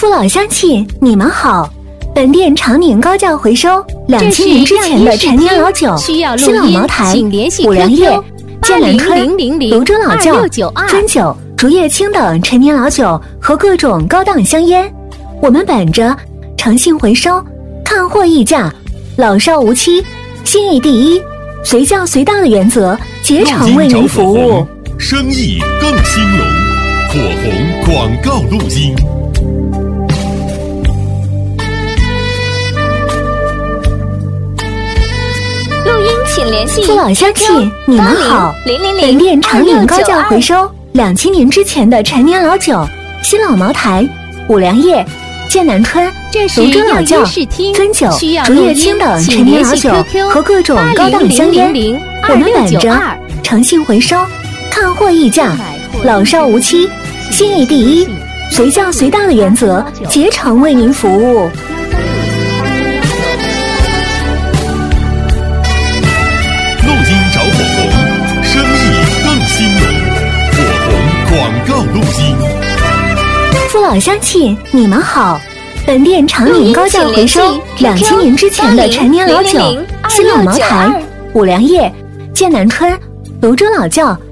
父老乡亲，你们好！本店常年高价回收2000年之前的陈年老酒，新老茅台、五粮液、剑南春、泸州老窖、汾酒、竹叶青等陈年老酒和各种高档香烟。我们本着诚信回收、看货议价、老少无欺、心意第一、随叫随到的原则，竭诚为您服务。 生意更兴隆，火红广告录音。 录音请联系父老乡亲，你们好！本店常年高价回收2000年之前的陈年老酒，新老茅台、五粮液、剑南春、泸州老窖、汾酒、竹叶青等陈年老酒和各种高档香烟。我们本着诚信回收、看货议价、老少无欺、心意第一、随叫随到的原则，竭诚为您服务。 录音找火红，生意更兴隆，火红广告录音。 父老乡亲，你们好！本店常年高价回收2000年之前的陈年老酒，新老茅台、五粮液、剑南春、泸州老窖、